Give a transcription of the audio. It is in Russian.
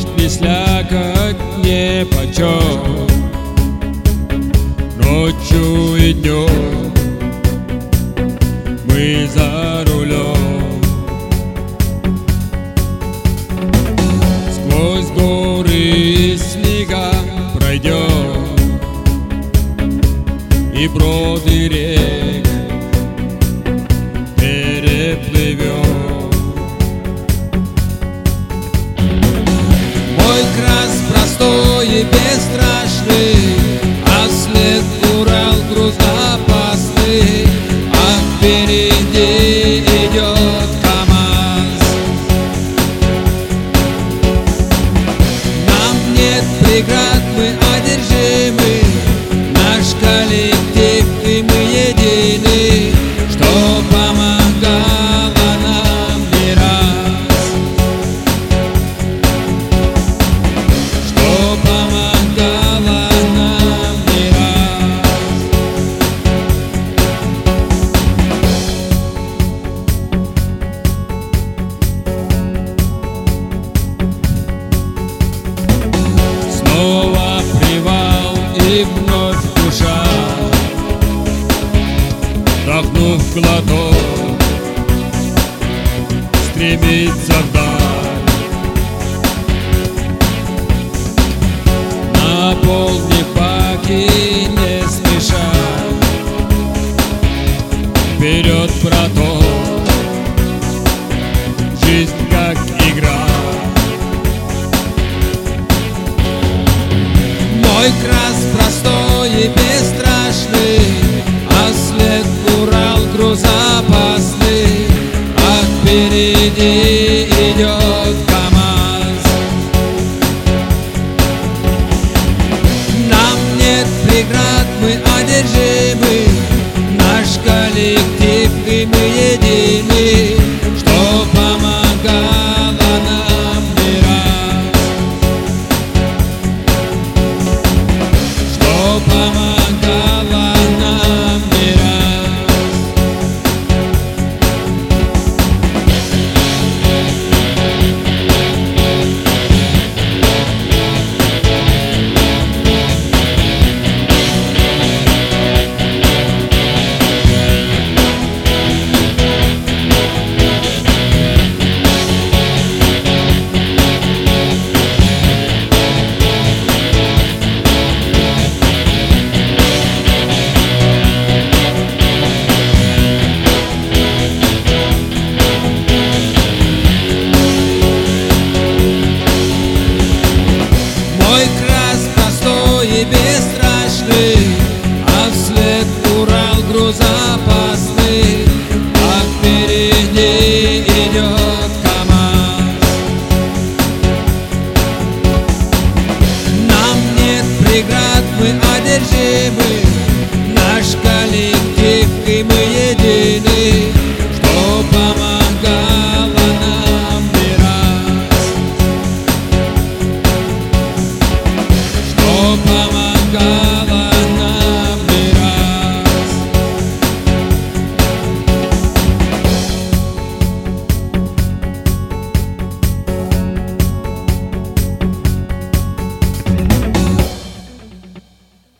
ни слякоть, ни почем. Ночью и днем мы за рулем. Сквозь горы и снега пройдем, и броды рек переплывем. Мой крас простой и бесстрашный, а вслед Урал груз опасный, а впереди идет КамАЗ. Нам нет преград, мы одержимы, наш коллектив и мы едины, что помогало нам не раз, что помогало нам не раз. Снова привал и вновь душа, вдохнув глоток, стремится вдаль. Наполни баки не спеша, вперед, браток, жизнь как игра. Мой крас простой и бесстрашный, а вслед Урал груз опасный, а впереди идет КамАЗ. Нам нет преград, мы одержимы, наш коллектив и мы едины, что помогало нам не раз, что помогало нам не раз. Мой крас простой и бесстрашный, а вслед Урал груз опасный, а впереди идет КамАЗ. Нам нет преград, мы одержимы, наш коллектив и мы едины, что помогало нам не раз, что помогало.